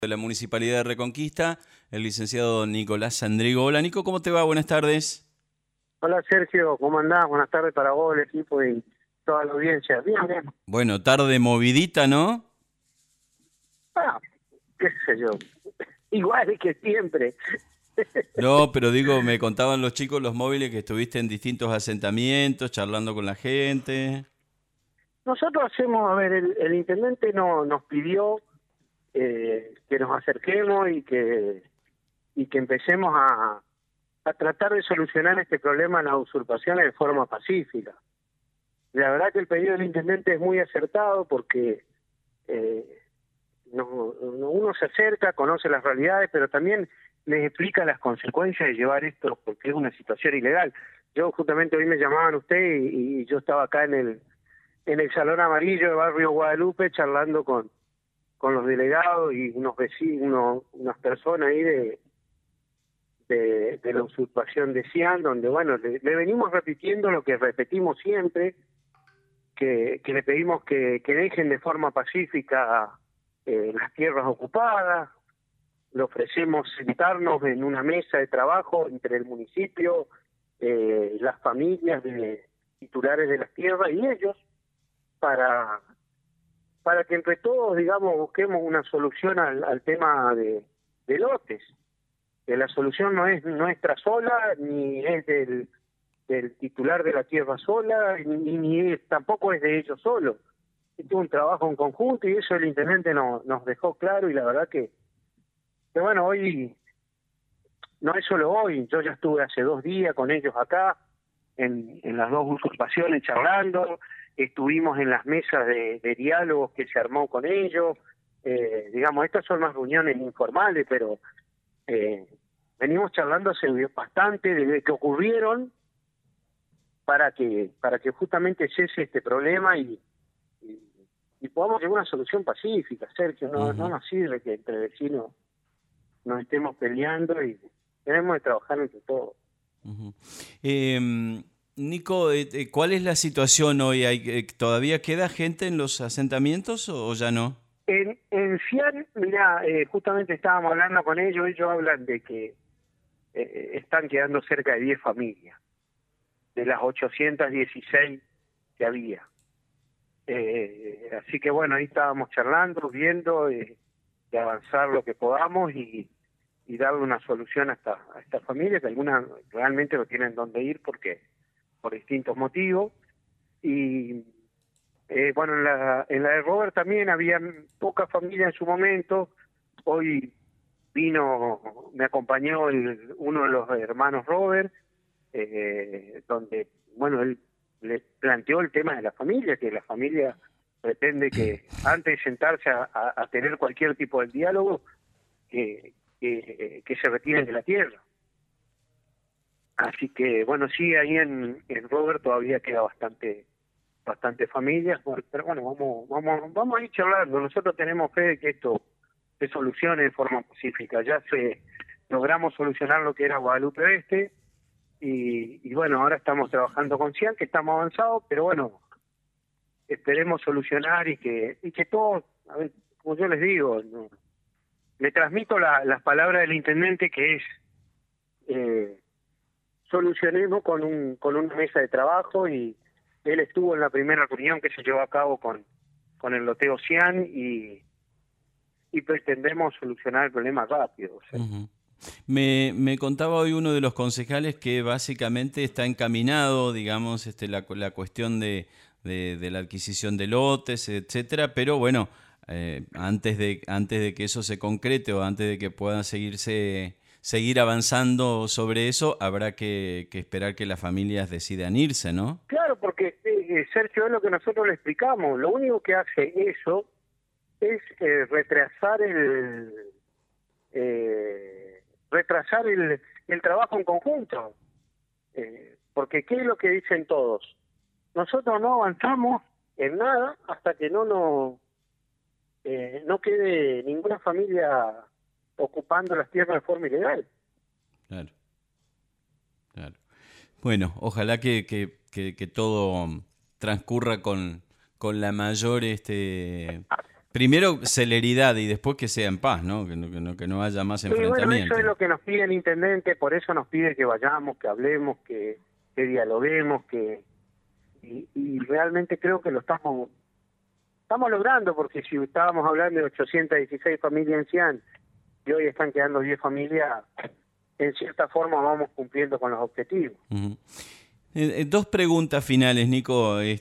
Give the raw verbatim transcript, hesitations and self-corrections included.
De la Municipalidad de Reconquista, el licenciado Nicolás Sandrigo. Hola Nico, ¿cómo te va? Buenas tardes. Hola Sergio, ¿cómo andás? Buenas tardes para vos, el equipo y toda la audiencia. Bien, bien. Bueno, tarde movidita, ¿no? Ah, qué sé yo. Igual que siempre. No, pero digo, me contaban los chicos, los móviles, que estuviste en distintos asentamientos, charlando con la gente. Nosotros hacemos, a ver, el, el intendente no, nos pidió eh, que nos acerquemos y que y que empecemos a, a tratar de solucionar este problema de las usurpaciones de forma pacífica. La verdad que el pedido del intendente es muy acertado porque eh, no, no- uno se acerca, conoce las realidades, pero también les explica las consecuencias de llevar esto, porque es una situación ilegal. Yo justamente hoy me llamaban usted y, y yo estaba acá en el en el Salón Amarillo de Barrio Guadalupe charlando con, con los delegados y unos vecinos, unos- unas personas ahí de, de, de la usurpación de Cian, donde, bueno, le, le venimos repitiendo lo que repetimos siempre, que, que le pedimos que, que dejen de forma pacífica eh, las tierras ocupadas. Le ofrecemos sentarnos en una mesa de trabajo entre el municipio, eh, las familias de titulares de las tierras y ellos, para, para que entre todos, digamos, busquemos una solución al, al tema de, de lotes. Que la solución no es nuestra sola, ni es del, del titular de la tierra sola, ni, ni es, tampoco es de ellos solos. Es un trabajo en conjunto y eso el intendente no, nos dejó claro y la verdad que, que bueno, hoy no es solo hoy, yo ya estuve hace dos días con ellos acá, en, en las dos usurpaciones charlando, estuvimos en las mesas de, de diálogos que se armó con ellos, eh, digamos, estas son más reuniones informales, pero eh, venimos charlando hace bastante desde que ocurrieron para que para que justamente cese este problema y, y, y podamos llegar a una solución pacífica, Sergio, no, no Ujú, nos sirve que entre vecinos nos estemos peleando y tenemos que trabajar entre todos. ujú. Eh, Nico, eh, eh, ¿cuál es la situación hoy? ¿Hay, eh, ¿Todavía queda gente en los asentamientos o, o ya no? En, en Cian, mira, eh, justamente estábamos hablando con ellos, ellos hablan de que eh, están quedando cerca de diez familias, de las ochocientas dieciséis que había. Eh, así que bueno, ahí estábamos charlando, viendo eh, de avanzar lo que podamos y, y darle una solución a esta, a esta familia, que algunas realmente no tienen dónde ir porque por distintos motivos. Y eh, bueno, en la, en la de Robert también había poca familia en su momento. Hoy vino, me acompañó el, uno de los hermanos Robert, eh, donde, bueno, él le planteó el tema de la familia, que la familia pretende que antes de sentarse a, a- a tener cualquier tipo de diálogo, que, que, que se retiren de la tierra. Así que, bueno, sí, ahí en, en Robert todavía queda bastante bastante familias, bueno, pero bueno, vamos vamos vamos a ir charlando. Nosotros tenemos fe de que esto se solucione de forma pacífica. Ya se logramos solucionar lo que era Guadalupe Oeste, y, y bueno, ahora estamos trabajando con Cian, que estamos avanzados, pero bueno, esperemos solucionar y que y que todos, a ver, como yo les digo, no, le transmito la, las palabras del intendente que es eh, solucionemos con un con una mesa de trabajo, y él estuvo en la primera reunión que se llevó a cabo con con el loteo Cian y, y pretendemos solucionar el problema rápido. O sea, Ujú. Me, me contaba hoy uno de los concejales que básicamente está encaminado, digamos, este, la, cu- la cuestión de, de- de la adquisición de lotes, etcétera, pero bueno, eh, antes de, antes de que eso se concrete o antes de que puedan seguirse, seguir avanzando sobre eso, habrá que, que esperar que las familias decidan irse, ¿no? claro, porque eh, eh, Sergio, es lo que nosotros le explicamos, lo único que hace eso es eh, retrasar el eh, retrasar el, el trabajo en conjunto. Eh, porque ¿qué es lo que dicen todos? Nosotros no avanzamos en nada hasta que no nos eh, no quede ninguna familia ocupando las tierras de forma ilegal. Claro, claro. Bueno, ojalá que, que, que, que todo transcurra con, con la mayor este, Primero celeridad y después que sea en paz, ¿no? Que no, que no, que no haya más Sí, bueno, enfrentamiento. eso es lo que nos pide el intendente, por eso nos pide que vayamos, que hablemos, que, que dialoguemos, que y, y realmente creo que lo estamos estamos logrando, porque si estábamos hablando de ochocientas dieciséis familias ancianas y hoy están quedando diez familias, en cierta forma vamos cumpliendo con los objetivos. Uh-huh. Eh, eh, dos preguntas finales, Nico.